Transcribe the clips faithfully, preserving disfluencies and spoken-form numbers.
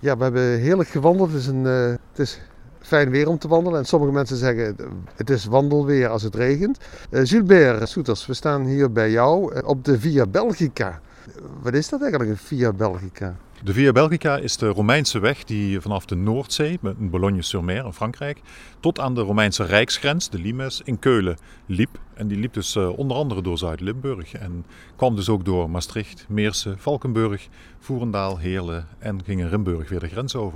Ja, we hebben heerlijk gewandeld. Het is, een, uh, het is fijn weer om te wandelen. En sommige mensen zeggen het is wandelweer als het regent. Uh, Gilbert Soeters, we staan hier bij jou uh, op de Via Belgica. Wat is dat eigenlijk, een Via Belgica? De Via Belgica is de Romeinse weg die vanaf de Noordzee, met Boulogne-sur-Mer in Frankrijk, tot aan de Romeinse rijksgrens, de Limes, in Keulen liep. En die liep dus uh, onder andere door Zuid-Limburg en kwam dus ook door Maastricht, Meersen, Valkenburg, Voerendaal, Heerlen en ging in Rimburg weer de grens over.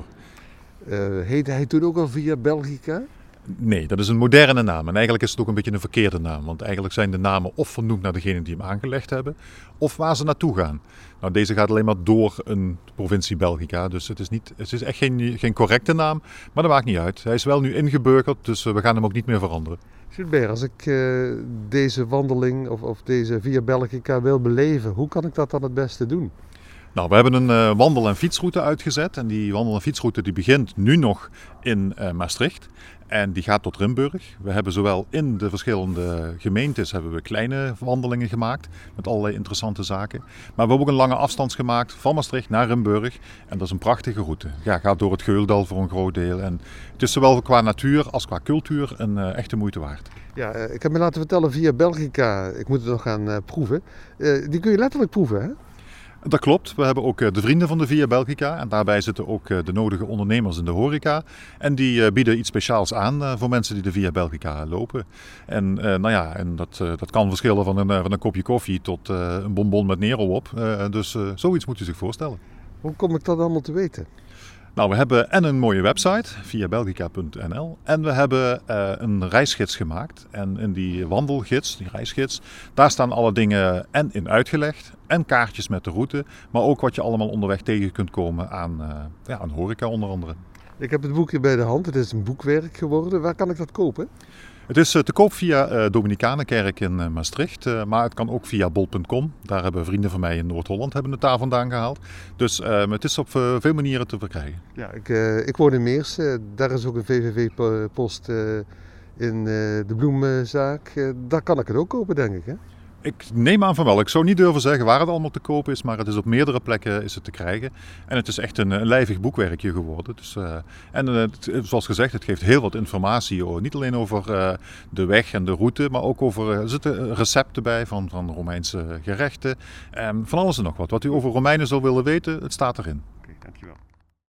Uh, heette hij toen ook al Via Belgica? Nee, dat is een moderne naam en eigenlijk is het ook een beetje een verkeerde naam. Want eigenlijk zijn de namen of vernoemd naar degene die hem aangelegd hebben, of waar ze naartoe gaan. Nou, deze gaat alleen maar door een provincie Belgica, dus het is, niet, het is echt geen, geen correcte naam, maar dat maakt niet uit. Hij is wel nu ingeburgerd, dus we gaan hem ook niet meer veranderen. Gilbert, als ik uh, deze wandeling of, of deze Via Belgica wil beleven, hoe kan ik dat dan het beste doen? Nou, we hebben een uh, wandel- en fietsroute uitgezet en die wandel- en fietsroute die begint nu nog in uh, Maastricht en die gaat tot Rimburg. We hebben zowel in de verschillende gemeentes hebben we kleine wandelingen gemaakt met allerlei interessante zaken. Maar we hebben ook een lange afstand gemaakt van Maastricht naar Rimburg en dat is een prachtige route. Ja, gaat door het Geuldal voor een groot deel en het is zowel qua natuur als qua cultuur een uh, echte moeite waard. Ja, uh, ik heb me laten vertellen Via Belgica, ik moet het nog gaan uh, proeven. Uh, die kun je letterlijk proeven, hè? Dat klopt. We hebben ook de vrienden van de Via Belgica en daarbij zitten ook de nodige ondernemers in de horeca. En die bieden iets speciaals aan voor mensen die de Via Belgica lopen. En, nou ja, en dat, dat kan verschillen van een, van een kopje koffie tot een bonbon met Nero op. Dus zoiets moet u zich voorstellen. Hoe kom ik dat allemaal te weten? Nou, we hebben en een mooie website, via belgica punt n l, en we hebben uh, een reisgids gemaakt. En in die wandelgids, die reisgids, daar staan alle dingen en in uitgelegd. En kaartjes met de route, maar ook wat je allemaal onderweg tegen kunt komen aan, uh, ja, aan horeca onder andere. Ik heb het boekje bij de hand, het is een boekwerk geworden. Waar kan ik dat kopen? Het is te koop via uh, Dominicanenkerk in uh, Maastricht, uh, maar het kan ook via bol punt com. Daar hebben vrienden van mij in Noord-Holland hebben het daar vandaan gehaald. Dus uh, het is op uh, veel manieren te verkrijgen. Ja, ik, uh, ik woon in Meersen, daar is ook een V V V-post uh, in uh, de bloemzaak. Uh, daar kan ik het ook kopen, denk ik, hè? Ik neem aan van wel. Ik zou niet durven zeggen waar het allemaal te koop is, maar het is op meerdere plekken is het te krijgen. En het is echt een, een lijvig boekwerkje geworden. Dus, uh, en uh, het, zoals gezegd, het geeft heel wat informatie. Oh, niet alleen over uh, de weg en de route, maar ook over, uh, er zitten recepten bij van, van Romeinse gerechten. En van alles en nog wat. Wat u over Romeinen zou willen weten, het staat erin.